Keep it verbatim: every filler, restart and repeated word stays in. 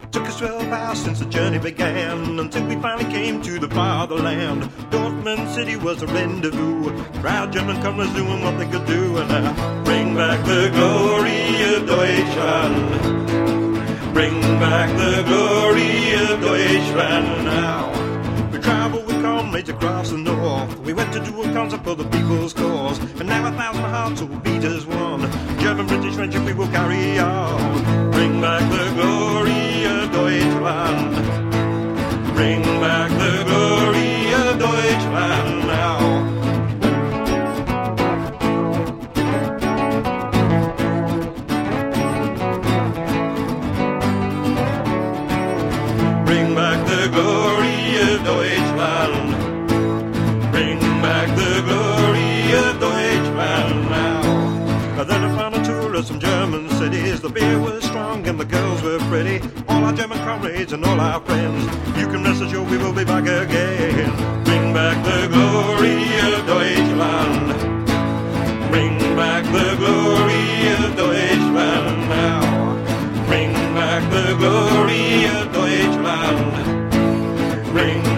Took us twelve hours since the journey began, until we finally came to the fatherland. Dortmund City was a rendezvous, proud German comrades doing what they could do, and uh, bring back the glory of Deutschland. Bring back the glory of Deutschland now. We traveled with comrades across the north. We went to do a concert for the people's cause, and now a thousand hearts will beat as one. German-British friendship we will carry on. Bring back the glory of Deutschland. Bring back the glory of Deutschland now. Bring back the glory of Deutschland. Bring back the glory of Deutschland now. Then I found a tour of some German cities. The beer was strong and the girls were pretty. All our German comrades and all our friends, you can rest assured we will be back again. Bring back the glory of Deutschland. Bring back the glory of Deutschland now. Bring back the glory of Deutschland. Bring